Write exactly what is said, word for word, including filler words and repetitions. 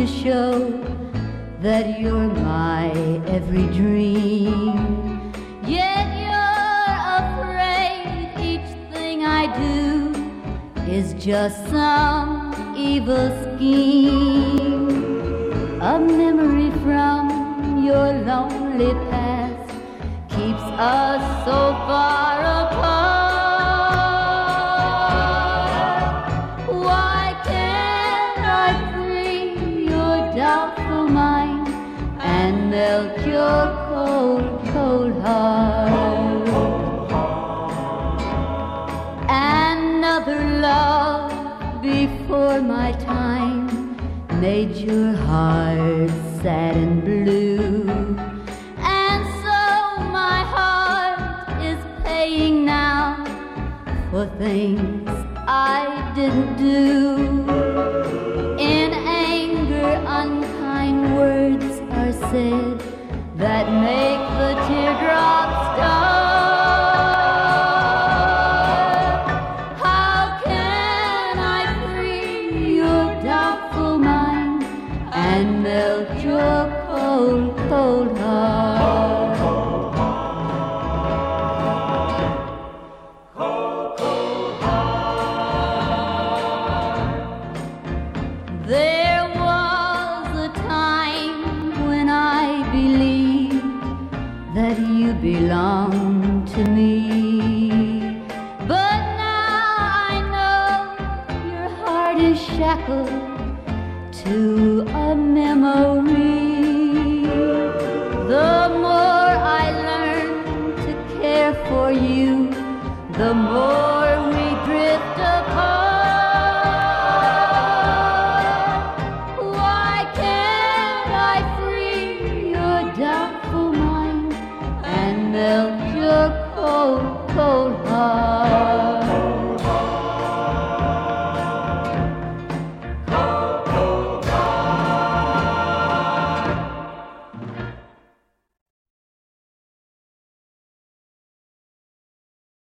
to show that you're my every dream. Yet you're afraid each thing I do is just some evil scheme. A memory from your lonely past keeps us so far apart. Why can't I free your doubtful mind and melt your cold, cold heart? Another love before my time made your heart sad and blue, and so my heart is paying now for things I didn't do. In anger, unkind words are said that make the teardrops start. How can I free your doubtful mind and melt your cold, cold heart? Cold, cold heart. There was a time when I believed that you belonged to me, but now I know your heart is shackled to a memory. The more I learn to care for you, the more we drift apart. Why can't I free your doubtful mind and melt